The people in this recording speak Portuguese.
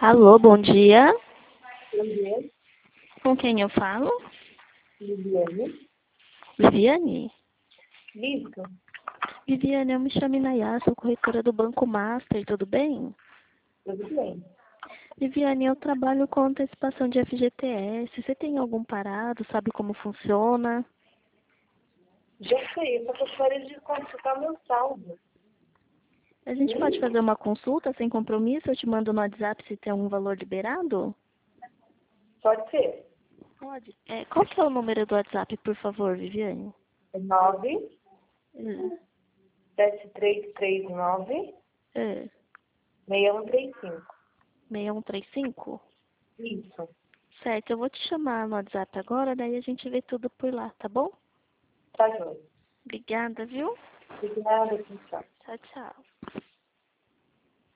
Alô, bom dia. Bom dia, Com quem eu falo? Viviane. Viviane? Isso, Viviane, eu me chamo Inayá, sou corretora do Banco Master, tudo bem? tudo bem. Viviane, eu trabalho com antecipação de FGTS. Você tem algum parado? Sabe como funciona? Já sei, eu só gostaria de consultar meu saldo. A gente pode fazer uma consulta sem compromisso? Eu te mando no WhatsApp se tem algum valor liberado? Pode ser. Pode. Qual que é o número do WhatsApp, por favor, Viviane? É 9 É, 7339 é, 6135. 6135? Isso, Certo, eu vou te chamar no WhatsApp agora, daí a gente vê tudo por lá, tá bom? tá joia. Obrigada, viu? Obrigada, tchau. Tchau, tchau.